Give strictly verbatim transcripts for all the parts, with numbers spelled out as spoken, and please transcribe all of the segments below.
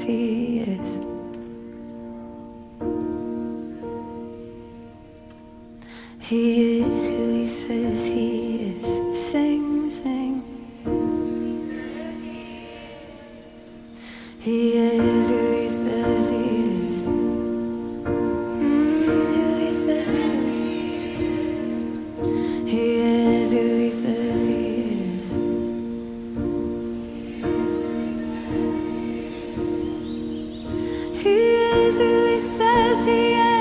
he is. He is who he says he is. Sing, sing. He is who he says he is. Mm, who he says he is. He is who he says he is. He is who he says he is.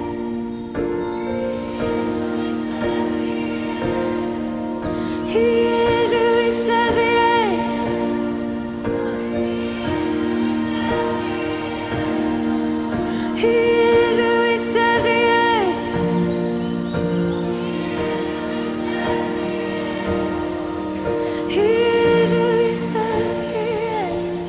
He is who he says he is. He is who he says he is. He is who he says he is.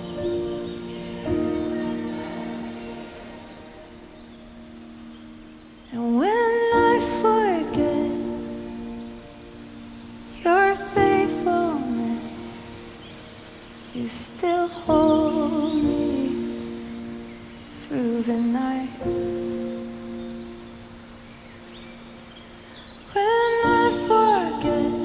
And when I forget your faithfulness, you still hold me through the night. When I forget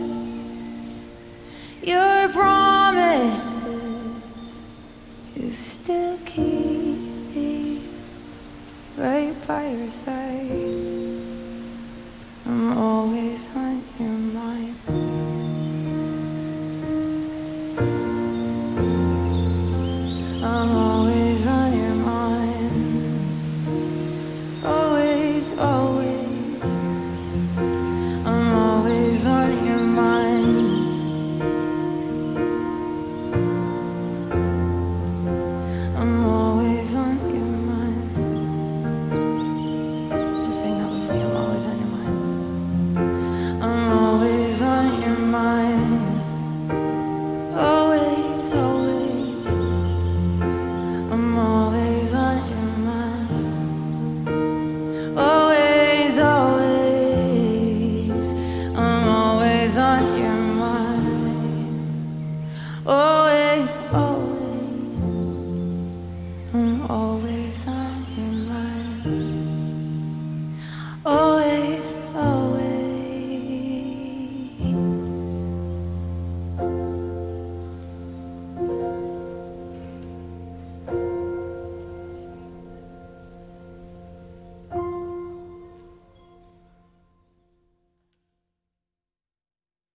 your promises, you still keep me right by your side. I'm always on your mind. I'm always on your mind. Always, always. I'm always on your mind.